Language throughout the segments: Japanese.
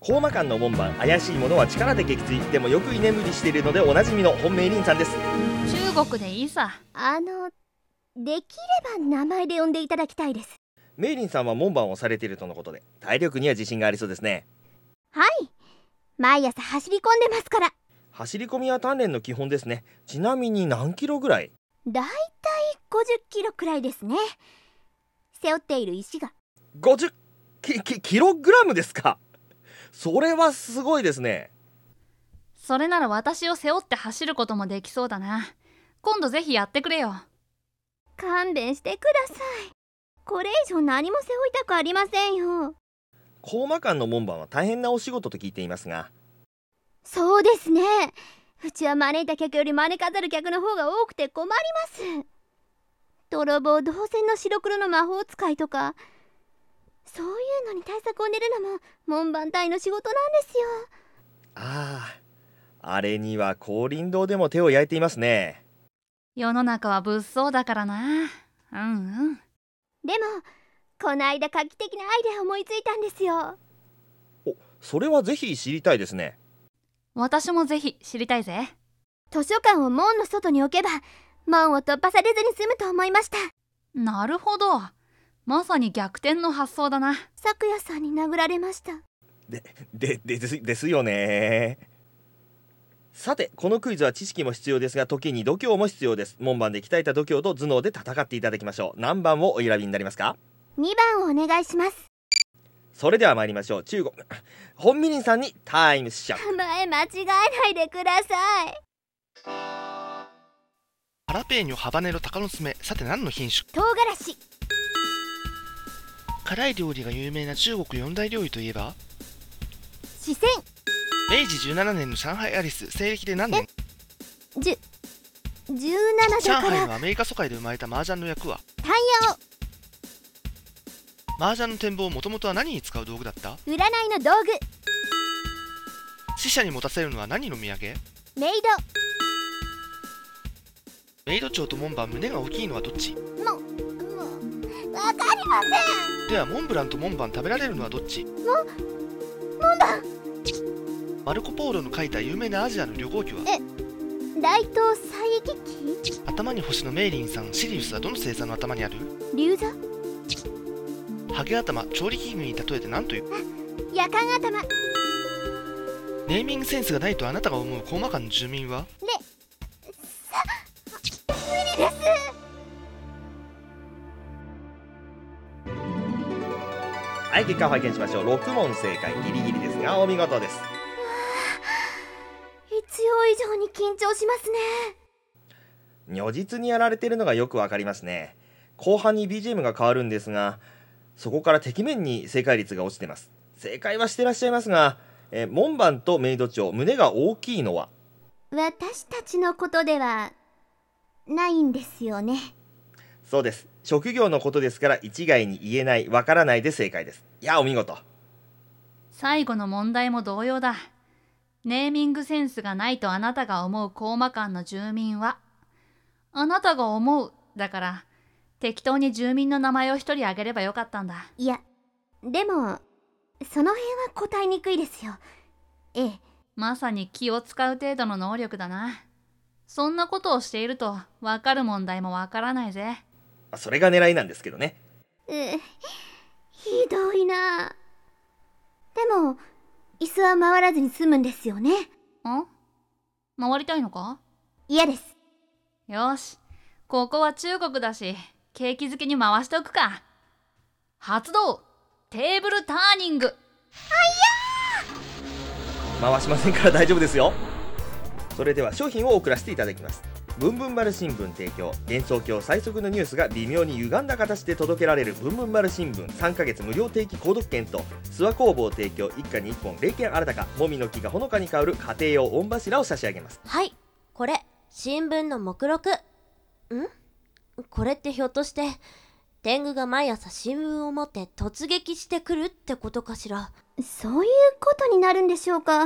コーマ館の門番、怪しいものは力で撃墜、でもよく居眠りしているのでおなじみの本命林さんです。 中国でいいさ。 できれば名前で呼んでいただきたいです。 メイリンさんは門番をされているとのことで、体力には自信がありそうですね。 はい、毎朝走り込んでますから。 走り込みは鍛錬の基本ですね。ちなみに何キロぐらい？ だいたい50キロくらいですね。背負っている石が 50キログラムですか？それはすごいですね。 それなら私を背負って走ることもできそうだな。今度ぜひやってくれよ。 勘弁してください。これ以上何も背負いたくありませんよ。 コーマ館の門番は大変なお仕事と聞いていますが。 そうですね。うちは招いた客より招かざる客の方が多くて困ります。泥棒同然の白黒の魔法使いとか、そういうのに対策を練るのも門番隊の仕事なんですよ。 あれには光林堂でも手を焼いていますね。 世の中は物騒だからな。でもこの間画期的なアイデアを思いついたんですよ。 それはぜひ知りたいですね。 私もぜひ知りたいぜ。 図書館を門の外に置けば門を突破されずに済むと思いました。 なるほど。まさに逆転の発想だな。 昨夜さんに殴られました。 ですよね。さて、このクイズは知識も必要ですが、時に度胸も必要です。門番で鍛えた度胸と頭脳で戦っていただきましょう。何番をお選びになりますか ？2番をお願いします。 それでは参りましょう。中国本みりんさんにタイムショック。 前間違えないでください。 ハラペーニョ、ハバネロ、鷹の爪。さて何の品種？ 唐辛子。 辛い料理が有名な中国四大料理といえば？ 四川。 明治17年の上海アリス、西暦で何年 ？17 上だから。 海はアメリカ疎開で生まれた麻雀の役は？ タイヤを。 麻雀の展望、もともとは何に使う道具だった？ 占いの道具。 死者に持たせるのは何の土産？ メイメイド長と門番、胸が大きいのはどっち？ ド。もうわかりません。 ではモンブランと門番、食べられるのはどっち？ 門番。 マルコ・ポーロの書いた有名なアジアの旅行記は？ 大東西域記。 頭に星のメイリンさん、シリウスはどの星座の頭にある？ 竜座。 ハゲ頭、調理器具に例えて何という？ 夜間頭。 ネーミングセンスがないとあなたが思うコーマ館の住民は？ 無理です。 はい、結果を拝見しましょう。6問正解、ギリギリですがお見事です。 必要以上に緊張しますね。 如実にやられているのがよくわかりますね。後半に BGM が変わるんですが、そこからてきめんに正解率が落ちてます。正解はしてらっしゃいますが、門番とメイド長、胸が大きいのは？ 私たちのことではないんですよね。 そうです。職業のことですから一概に言えない、わからないで正解です。いや、お見事。 最後の問題も同様だ。ネーミングセンスがないとあなたが思うコーマ館の住民は？あなたが思うだから、適当に住民の名前を一人挙げればよかったんだ。 いや、でもその辺は答えにくいですよ。 まさに気を使う程度の能力だな。そんなことをしていると分かる問題も分からないぜ。 それが狙いなんですけどね。 ひどいな。でも椅子は回らずに済むんですよね。 回りたいのか？ 嫌です。 よし、ここは中国だし、景気づけに回しておくか。発動！テーブルターニング。 回しませんから大丈夫ですよ。それでは商品を送らせていただきます。ブンブン丸新聞提供、幻想郷最速のニュースが微妙に歪んだ形で届けられるブンブン丸新聞3ヶ月無料定期購読券と、諏訪工房提供一家に1本0件あらたか、もみの木がほのかに香る家庭用御柱を差し上げます。 はい、これ新聞の目録。これってひょっとして天狗が毎朝新聞を持って突撃してくるってことかしら？ そういうことになるんでしょうか。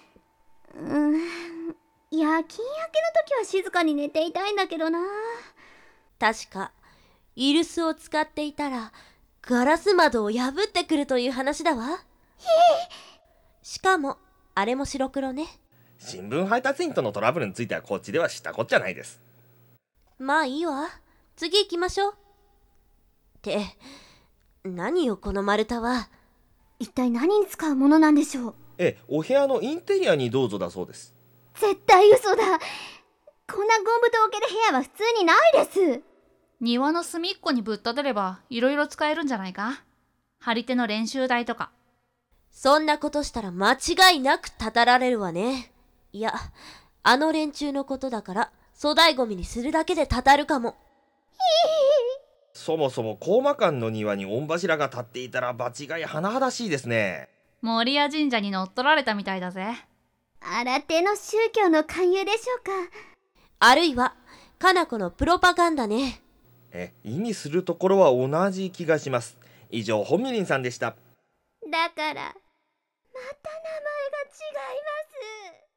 夜勤明けの時は静かに寝ていたいんだけどな。 確かイルスを使っていたらガラス窓を破ってくるという話だわ。 しかもあれも白黒ね。 新聞配達員とのトラブルについてはこっちでは知ったこっちゃないです。 まあいいわ。次行きましょう。って何よこの丸太は。 一体何に使うものなんでしょう。 お部屋のインテリアにどうぞだそうです。 絶対嘘だ。こんなゴムと置ける部屋は普通にないです。 庭の隅っこにぶっ立てればいろいろ使えるんじゃないか。張り手の練習台とか。 そんなことしたら間違いなくたたられるわね。いや、あの連中のことだから粗大ゴミにするだけでたたるかも。 そもそも高魔館の庭に御柱が立っていたら場違い甚だしいですね。 守谷神社に乗っ取られたみたいだぜ。 新手の宗教の勧誘でしょうか。 あるいはかな子のプロパガンダね。 意味するところは同じ気がします。以上、ホミリンさんでした。 だからまた名前が違います。